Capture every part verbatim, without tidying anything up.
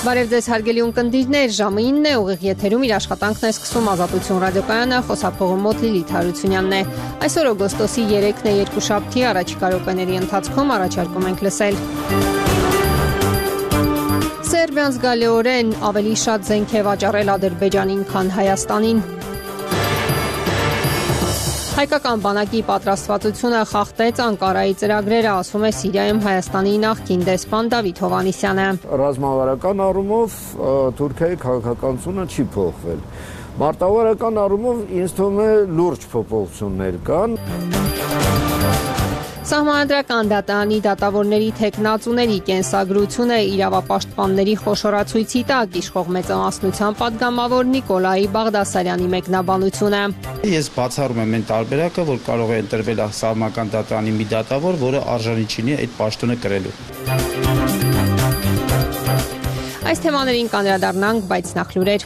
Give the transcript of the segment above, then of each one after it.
Բարև ձեզ հարգելի ունկնդիրներ, ժամը ինն է, ուղիղ եթերում իր աշխատանքն է սկսում Ազատություն ռադիոկայանը, խոսափողում մոտ Լիլիթ Հարությունյանն է։ Այսօր օգոստոսի երեքն է, երկուշաբթի, առաջիկա րոպեների ընթացքում առաջարկում ենք լսել. Սերբիան զգալիորեն ավելի շատ զենք է վաճառել Ադրբեջանին, քան Հայաստանին։ Հայկական բանակի պատրաստվածությունը խախտեց Անկարայի ծրագրերը, ասում է Սիրիայում Հայաստանի նախկին դեսպան Դավիթ Հովհաննիսյանը։ Ռազմավարական առումով Թուրքիայի քաղաքականությունը չի փոխվել։ Մարտավարական առումով ինձ թվում է լուրջ փոփոխություններ կան։ Սահմանադրական դատարանի դատավորների թեկնածուների կենսագրությունը իրավապաշտպանների խոշորացույցի տակ իշխող մեծամասնության պատգամավոր Նիկոլայ Բաղդասարյանի մեկնաբանությունը։ Ես բացառում եմ այն տարբերակը, որ կարող է ընտրվել սահմանադրական դատարանի մի դատավոր, որը արժանի չլինի այդ պաշտոնը կրելու։ Այս թեմաներին կանդրադառնանք, բայց նախ լուրեր։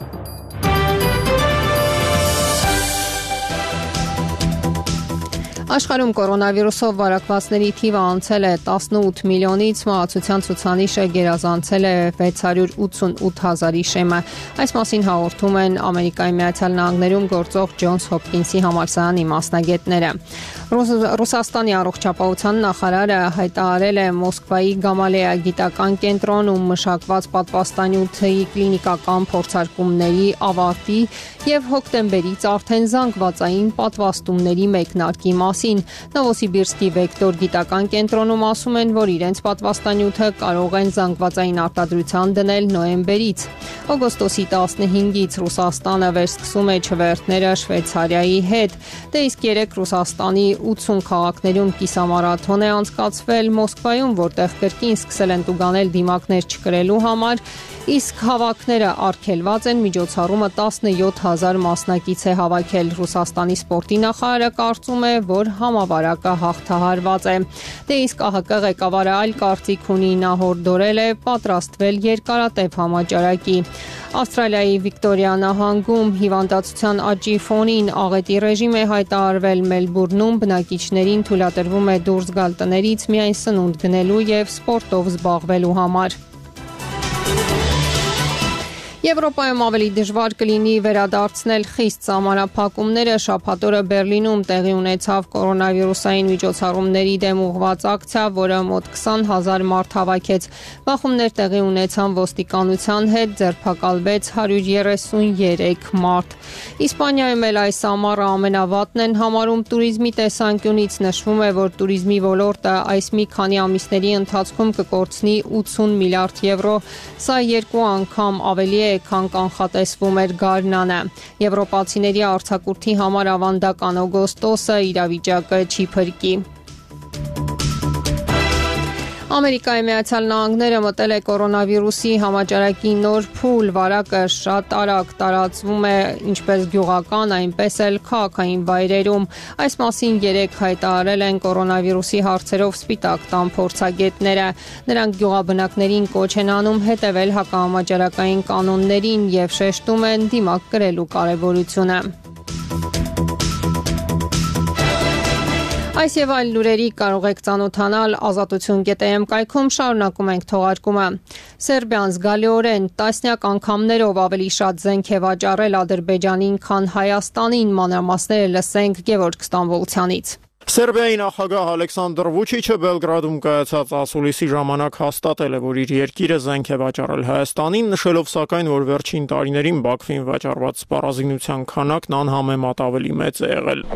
Աշխարհում կորոնավիրուսով վարակվածների թիվը անցել է տասնութ միլիոնից, մահացության ցուցանիշը գերազանցել է վեց հարյուր ութսունութ հազարի շեմը։ Այս մասին հաղորդում են Ամերիկայի Միացյալ Նահանգներում գործող Ջոնս Հոփքինսի համալսարանի մասնագետները։ Ռուսաստանի առողջապահության նախարարը հայտարարել է Մոսկվայի Գամալեա գիտական կենտրոնում մշակված պատվաստանյութի կլինիկական փորձարկումների ավարտի եւ հոկտեմբերից արդեն զանգվածային պատվաստումների մեկնարկի մասին։ Նովոսիբիրսկի Վեկտոր գիտական կենտրոնում ասում են, որ իրենց պատվաստանյութը կարող են զանգվածային արտադրության դնել նոյեմբերից։ Օգոստոսի տասնհինգից Ռուսաստանը վերսկսում է չվերթները Շվեյցարիայի հետ։ Դե իսկ երեք Ռուսաստանի ութսուն քաղաքներում կիսամարաթոն է անցկացվել, Մոսկվայում, որտեղ կրկին սկսել են տուգանել դիմակներ չկրելու համար, իսկ հավաքները արգելված են, միջոցառումը տասնյոթ հազար մասնակից է հավաքել։ Ռուսաստանի սպորտի նախարարը կարծում է, որ համավարակը հաղթահարված է։ Դե իսկ ԱՀԿ ղեկավարը այլ կարծիք ունի, նա հորդորել է պատրաստվել երկարատև համաճարակի։ Ավստրալիայի Վիկտորիա նահանգում հիվանդացության աճի ֆոնին աղետի ռեժիմ է հայտարարվել Մելբուրնում, բնակիչներին թույլատրվում է դուրս գալ տներից միայն սնունդ գնելու եւ սպորտով զբաղվելու համար։ Եվրոպայում ավելի դժվար կլինի վերադարձնել խիստ սահմանափակումները։ Շաբաթ օրը Բերլինում տեղի ունեցավ կորոնավիրուսային միջոցառումների դեմ ուղղված ակցիա, որը մոտ քսան հազար մարդ հավաքեց։ Բախումներ տեղի ունեցան ոստիկանության հետ, ձերբակալվեց հարյուր երեսուներեք մարդ։ Իսպանիայում էլ այս ամառը ամենավատն են համարում туриզմի տեսանկյունից։ Նշվում է, որ туриզմի ոլորտը այս մի քանի ամիսների ընթացքում կկորցնի ութսուն միլիարդ եվրո։ Սա երկու անգամ ավելի է, քան կանխատեսվում էր գարնանը։ Եվրոպացիների արձակուրդի համար ավանդական օգոստոսը իրավիճակը չի փրկի։ Ամերիկայի Միացյալ Նահանգները մտել է կորոնավիրուսի համաճարակի նոր փուլ, վարակը շատ արագ տարածվում է ինչպես գյուղական, այնպես էլ քաղաքային վայրերում։ Այս մասին երեկ հայտարարել են կորոնավիրուսի հարցերով Սպիտակ տան փորձագետները։ Նրանք գյուղաբնակներին կոչ են անում հետևել հակահամաճարակային կանոններին եւ շեշտում են դիմակ կրելու կարեւորությունը։ Այս եւ այլ լուրերի կարող եք ծանոթանալ ազատություն կետ էմ կայքում, շարունակում ենք թողարկումը։ Սերբիան զգալիորեն տասնյակ անգամներով ավելի շատ զենք է վաճառել Ադրբեջանին, քան Հայաստանին, մանրամասները լսենք Գևորգ Ստամբոլցյանից։ Սերբիայի նախագահ Ալեքսանդր Վուչիչը Բելգրադում կայացած ասուլիսի ժամանակ հաստատել է, որ իր երկիրը զենք է վաճառել Հայաստանին, նշելով սակայն, որ վերջին տարիներին Բաքվին վաճառված սպառազինության քանակն անհամեմատ ավելի մեծ է եղել։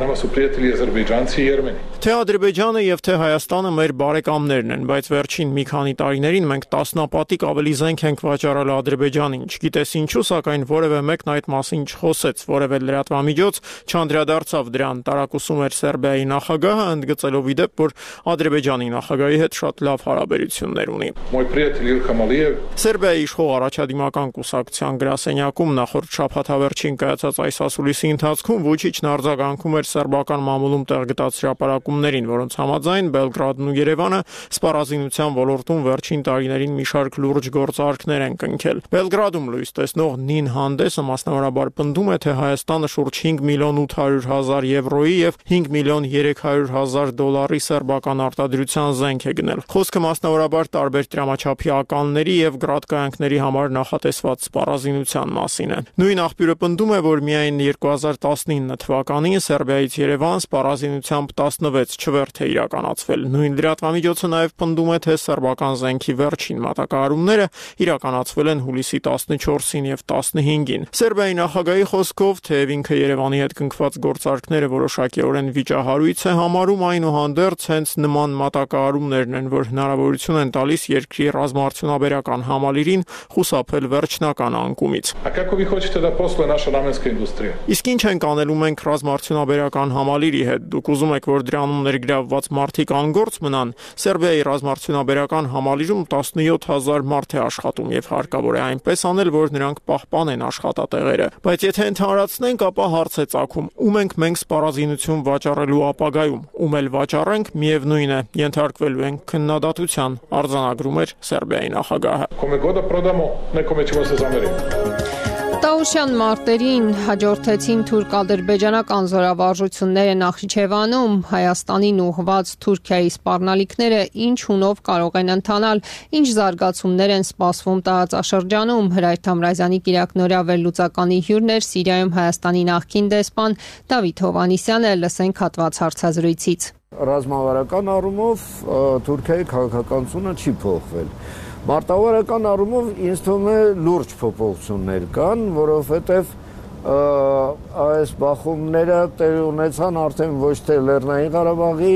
Թե Ադրբեջանը եւ թե Հայաստանը մեր բարեկամներն են, բայց վերջին մի քանի տարիներին մենք տասնապատիկ ավելի զենք ենք վաճառել Ադրբեջանին։ Չգիտես ինչու, սակայն որևէ մեկն այդ մասին չխոսեց, որևէ լրատվամիջոց չանդրադարձավ դրան, տարակուսում էր Սերբիայի նախագահը, ընդգծելով ի դեպ, որ Ադրբեջանի նախագահի հետ շատ լավ հարաբերություններ ունի։ Սերբիայի իշխող առաջադիմական կուսակցության գրասենյակում նախորդ շաբաթավերջին կայացած այս ասուլիսի ընթացքում Վուչիչն արձագանքում էր սերբական մամուլում տեղ գտած հրապարակումներին, որոնց համաձայն Բելգրադն ու Երևանը սպառազինության ոլորտում վերջին տարիներին մի շարք լուրջ գործարքներ են կնքել։ Բելգրադում լույս տեսնող Նին հանդեսը մասնավորաբար պնդում է, թե Հայաստանը շուրջ հինգ միլիոն ութ հարյուր հազար եվրոյի եւ հինգ միլիոն երեք հարյուր հազար դոլարի սերբական արտադրության զենք է գնել։ Խոսքը մասնավորաբար տարբեր տրամաչափի ականների եւ գրադկայանքների համար նախատեսված սպառազինության մասին է։ Նույն աղբյուրը պնդում է, որ միայն երկու հազար տասնինը թվականին Սերբիայից Երևան սպառազինությամբ տասնվեց չվերթ է իրականացվել։ Նույն լրատվամիջոցը նաեւ պնդում է, թե սերբական զենքի վերջին մատակարարումները իրականացվել են հուլիսի տասնչորսին եւ տասնհինգին։ Սերբիայի նախագահի խոսքով, թեև ինքը Երևանի հետ կնքված գործարքները որոշակիորեն վիճահարույց է համարում, այնուհանդերձ հենց նման մատակարարումներն են, որ հնարավորություն են տալիս երկրի ռազմաարդյունաբերական համալիրին խուսափել վերջնական անկումից։ Իսկ ինչ ենք անելու մենք ռազմաարդյունաբերական համալիրի հետ։ Դուք ուզում եք, որ դրանում ներգրավված մարդիկ անգործ մնան։ Սերբիայի ռազմաարդյունաբերական համալիրում տասնյոթ հազար մարդ է աշխատում եւ հարկավոր է այնպես անել, որ նրանք պահպանեն աշխատատեղերը։ Բայց եթե ընդհանրացնենք, ապա հարց է ծագում. ում ենք մենք սպառազինություն վաճառելու ապագայում, ում էլ վաճառենք, միևնույն է, ենթարկվելու ենք քննադատության, արձանագրում էր Սերբիայի նախագահը։ Տաուշյան մարտերին հաջորդեցին թուրք-ադրբեջանական զորավարժությունները Նախիջևանում, Հայաստանին ուղղված Թուրքիայի սպառնալիքները ինչ հունով կարող են ընթանալ, ինչ զարգացումներ են սպասվում տարածաշրջանում։ Հրայր Թամրազյանի կիրակնօրյա վերլուծականի հյուրն էր Սիրիայում Հայաստանի նախկին դեսպան Դավիթ Հովհաննիսյանը, լսենք հատված հարցազրույցից։ Ռազմավարական առումով Թուրքիայի քաղաքականությունը չի փոխվել։ Մարտավարական առումով ինձ թվում է լուրջ փոփոխություններ կան, որովհետև այս բախումները տեղ ունեցան արդեն ոչ թե Լեռնային Ղարաբաղի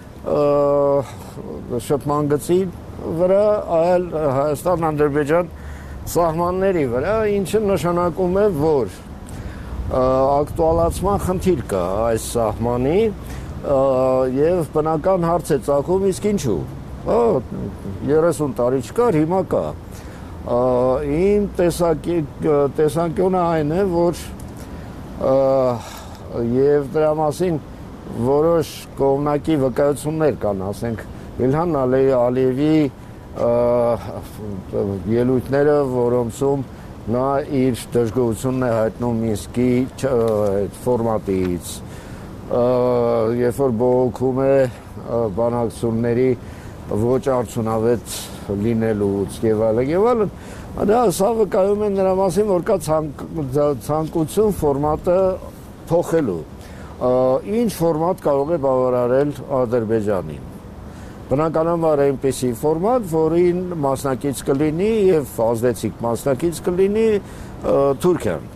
շփման գծի վրա, այլ Հայաստան-Ադրբեջան սահմանների վրա, ինչը նշանակում է, որ ակտուալացման խնդիր կա այս սահմանի եւ բնական հարց է ծագում, իսկ ինչու։ երեսուն տարի չկար, հիմա կա։ Իմ տեսանկյունը այն է, որ եւ դրա մասին որոշ կողմնակի վկայություններ կան, ասենք Իլհան Ալիևի ելույթները, որոնցում նա իր դժգոհությունն է հայտնում Մինսկի ֆորմատից, երբ որ բողոքում է բանակցությունների ոչ արդյունավետ լինելուց եւ այլն եւ այլն, դա սա վկայում է նրա մասին, որ կա ցանկություն ֆորմատը փոխելու։ Ինչ ֆորմատ կարող է բավարարել Ադրբեջանին։ Բնականաբար այնպեսի ֆորմատ, որին մասնակից կլինի եւ ազդեցիկ մասնակից կլինի Թուրքիան։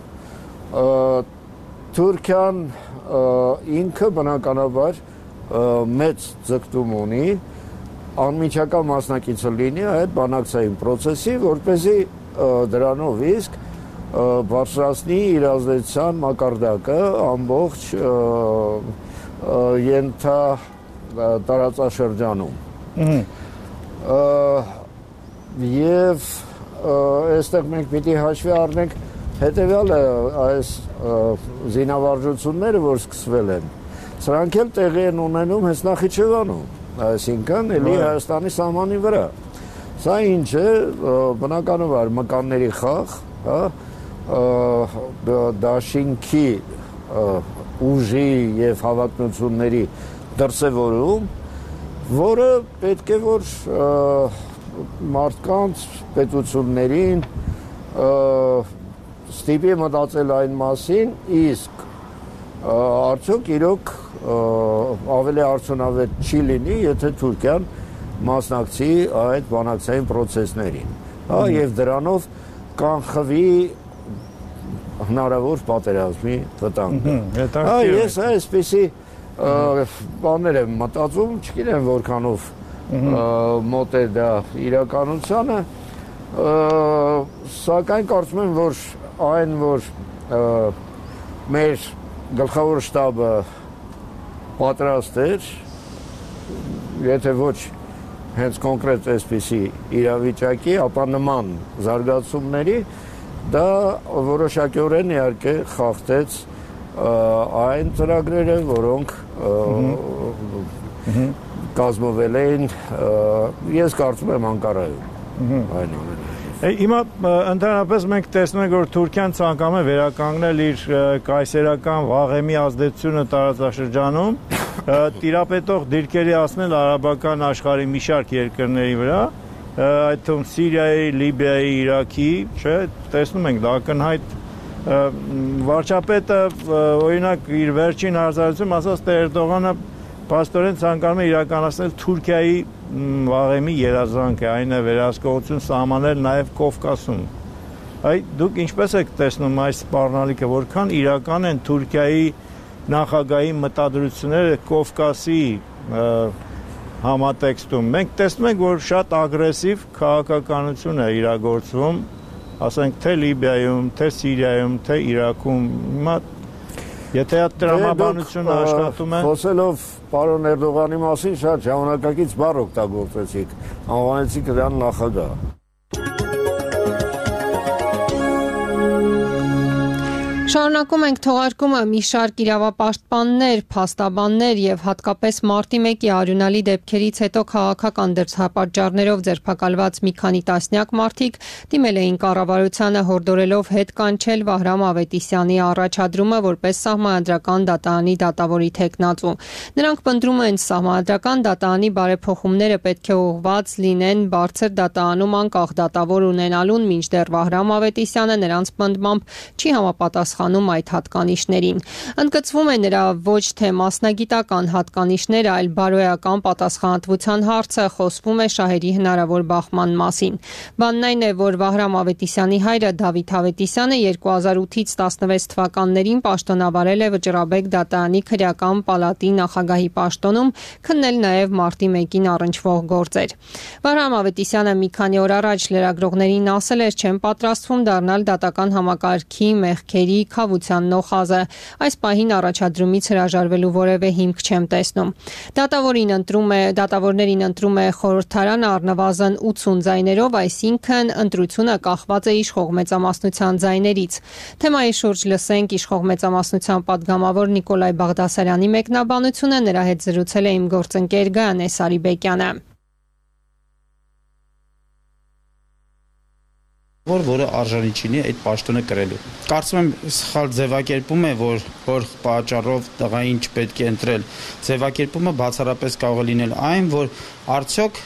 Թուրքիան ինքը բնականաբար մեծ ձգտում ունի անմիջական մասնակիցը լինի այդ բանակցային process-ի, որպեսզի դրանով իսկ բարձրացնի իր ազդեցության մակարդակը ամբողջ ենթա տարածաշրջանում։ Եվ այստեղ մենք պիտի հաշվի առնենք հետևյալը, այս զինավարժությունները, որ սկսվել են, սրանք էլ տեղի են ունենում հենց Նախիջևանում, այսինքն էլի Հայաստանի սահմանի վրա։ Սա ինչ է, բնականաբար մկանների խաղ, դաշինքի ուժի եւ հավակնությունների դրսևորում, որը պետք է որ մարդկանց պետություններին ստիպի մտածել այն մասին, իսկ արդյոք իրոք ավելի արդյունավետ չի լինի, եթե Թուրքիան մասնակցի այդ բանակցային process-ներին, եւ դրանով կանխվի հնարավոր պատերազմի վտանգը։ Ես այսպեսի բաներ եմ մտածում, չգիտեմ որքանով մոտ է դա իրականությանը, սակայն կարծում եմ, որ այն, որ մեր գլխավոր շտաբը պատրաստ էր, եթե ոչ հենց կոնկրետ այսպիսի իրավիճակի, ապա նման զարգացումների, դա որոշակիորեն իհարկե խախտեց այն ծրագրերը, որոնք կազմվել էին, ես կարծում եմ Անկարայում, այնուամենայնիվ։ Հիմա ընդհանրապես մենք տեսնում ենք, որ Թուրքիան ցանկանում է վերականգնել իր կայսերական վաղեմի ազդեցությունը տարածաշրջանում տիրապետող դիրքերի ասնել արաբական աշխարհի մի շարք երկրների վրա, այդ թվում Սիրիայի, Լիբիայի, Իրաքի, չէ, տեսնում ենք դա ակնհայտ վարչապետը օրինակ իր վերջին հարցազրույցում ասաց, թե Էրդողանը փաստորեն ցանկանում է իրականացնել Թուրքիայի վաղեմի երազանքը, այն է վերահսկողություն սահմանել նաև Կովկասում։ Այ դուք ինչպես եք տեսնում այս սպառնալիքը, որքան իրական են Թուրքիայի նախագահի մտադրությունները Կովկասի համատեքստում։ Մենք տեսնում ենք, որ շատ ագրեսիվ քաղաքականություն է իրագործվում, ասենք թե Լիբիայում, թե Սիրիայում, թե Իրաքում։ Հիմա եթե այդ տրամաբանությունը աշխատում է, խոսելով պարոն Էրդողանի մասին շատ ժամանակակից բառ օգտագործեցիք, անվանեցիք նրան նախագահ։ Շարունակում ենք թողարկումը մի շարք իրավապաշտպաններ, փաստաբաններ եւ հատկապես մարտի մեկի արյունալի դեպքերից հետո քաղաքական դրդապատճառներով ձերբակալված մի քանի տասնյակ մարդիկ դիմել էին կառավարությանը հորդորելով հետ կանչել Վահրամ Ավետիսյանի առաջադրումը որպես սահմանադրական դատարանի դատավորի թեկնածու։ Նրանք պնդում են սահմանադրական դատարանի բարեփոխումները պետք է ուղղված լինեն բարձր դատարանում անկախ դատավոր ունենալուն, մինչդեռ Վահրամ Ավետիսյանը նրանց պնդմամբ չի համապատասխանում այդ հատկանիշներին։ Ընդգծվում է նրա ոչ թե մասնագիտական հատկանիշները, այլ բարոյական պատասխանատվության հարցը, խոսվում է շահերի հնարավոր բախման մասին։ Բանն այն է, որ Վահրամ Ավետիսյանի հայրը Դավիթ Ավետիսյանը երկու հազար ութից տասնվեց թվականներին պաշտոնավարել է Վճռաբեկ դատարանի քրեական պալատի նախագահի պաշտոնում, քննել նաև մարտի մեկին առնչվող գործեր։ Վահրամ Ավետիսյանը մի քանի օր առաջ լրագրողներին ասել էր, չեմ պատրաստվում դառնալ դատական համակարգի մեղքերի քավության նոխազը, այս պահին առաջադրումից հրաժարվելու որևէ հիմք չեմ տեսնում։ Դատավորին ընտրում է, դատավորներին ընտրում է խորհրդարանը առնվազն ութսուն ձայներով, այսինքն ընտրությունը կախված է իշխող մեծամասնության ձայներից։ Թեմայի շուրջ լսենք իշխող մեծամասնության պատգամավոր Նիկոլայ Բաղդասարյանի մեկնաբանությունը, նրա հետ զրուցել է իմ գործընկեր Գայանե Սարիբեկյանը։ Որը արժանի չինի այդ պաշտոնը կրելու։ Կարծում եմ սխալ ձևակերպում է, որ որ պատճառով տղային չպետք է ընտրել։ Ձևակերպումը բացառապես կարող է լինել այն, որ արդյոք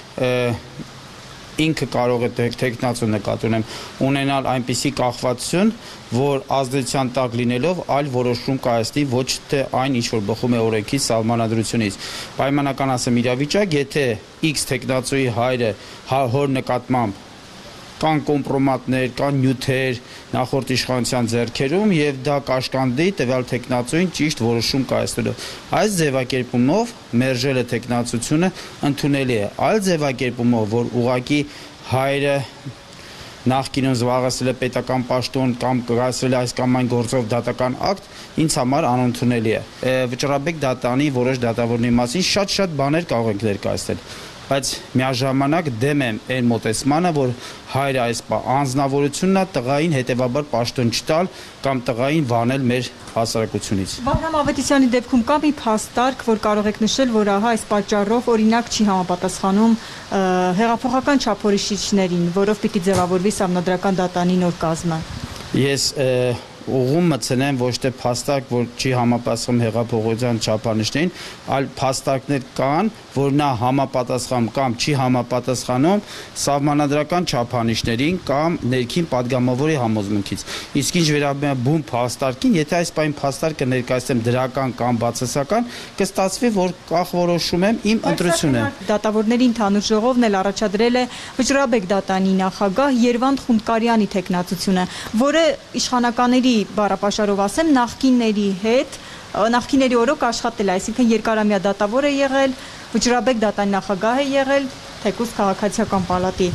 ինքը կարող է տեխնացու նկատի ունեմ ունենալ այնպիսի կախվածություն, որ ազդեցության տակ լինելով այլ որոշում կայացնի, ոչ թե այն, ինչ որ բխում է օրենքի սահմանադրությունից։ Պայմանական ասեմ իրավիճակ, եթե X տեխնացուի հայրը հոր նկատմամբ կան կոմպրոմատներ, կան նյութեր նախորդ իշխանության ձեռքերում եւ դա կաշկանդի տվյալ տեխնացուին ճիշտ որոշում կայացնելու։ Այս ձևակերպումով մերժելը տեխնացությունը ընդունելի է։ Այլ ձևակերպումով, որ ուղակի հայրը նախկինում զբաղեցրել է պետական պաշտոն կամ կայացրել է այս կամ այն գործով դատական ակտ, ինձ համար անընդունելի է։ Վճռաբեկ դատարանի որոշ դատավորների մասին շատ-շատ բաներ կարող ենք ներկայացնել, բայց միաժամանակ դեմ եմ այն մոտեցմանը, որ հայրը այս անձնավորությունն է տղային հետևաբար պաշտոն չտալ կամ տղային վանել մեր հասարակությունից։ Վահրամ Ավետիսյանի դեպքում կա մի փաստարկ, որ կարող եք նշել, որ ահա այս պատճառով օրինակ չի համապատասխանում հեղափոխական չափորոշիչներին, որով պիտի ձևավորվի սահմանադրական դատարանի նոր կազմը։ Ես ուղում մտցնեմ ոչ թե փաստարկ, որ չի համապատասխանում հեղափոխության չափանիշներին, այլ փաստարկներ կան, որ նա համապատասխանում կամ չի համապատասխանում սահմանադրական չափանիշներին կամ ներքին падգամավորի համոզմունքից։ Իսկ ինչ վերաբերում է բուն փաստարկին, եթե այս բան փաստարկը ներկայացնեմ դրական կամ բացասական, կստացվի, որ կանխորոշում եմ իմ ընտրությունը։ Դատավորների ընդհանուր ժողովն էլ առաջադրել է Վճռաբեկ դատարանի նախագահ Երվանդ Խունդկարյանի թեկնածությունը, որը իշխանականների բառապաշարով ասեմ նախկինների հետ նախկինների օրոք աշխատել է, այսինքն երկարամյա դատավոր է եղել, Վճռաբեկ դատարանի նախագահ է եղել, թեկուզ քաղաքացիական պալատի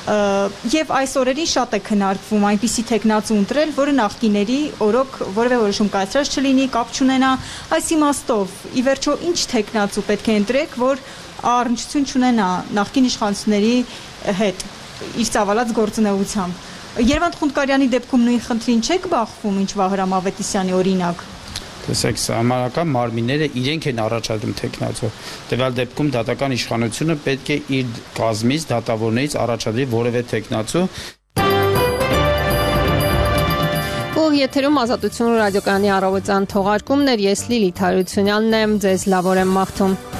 եւ այս օրերին շատ է քննարկվում այնպիսի տեխնացու ընտրել, որը նախկիների օրոք որևէ որոշում կայացրած չլինի, կապ չունենա, այս իմաստով ի վերջո ինչ տեխնացու պետք է ընտրեք, որ առնչություն չունենա նախկին իշխանությունների հետ իր ծավալած գործունեությամբ։ Երվանդ Խունդկարյանի դեպքում նույն խնդրին չեք բախվում, ինչ Վահրամ Ավետիսյանի օրինակ։ Տեսեք, սահմանական մարմինները իրենք են առաջադրում տեխնացու։ Տվյալ դեպքում դատական իշխանությունը պետք է իր կազմից դատավորներից առաջադրի որևէ տեխնացու։ եթերում Ազատություն ռադիոկայանի առավոտյան թողարկումներ, ես Լիլիթ Հարությունյանն եմ, ձեզ լավ օր եմ մաղթում։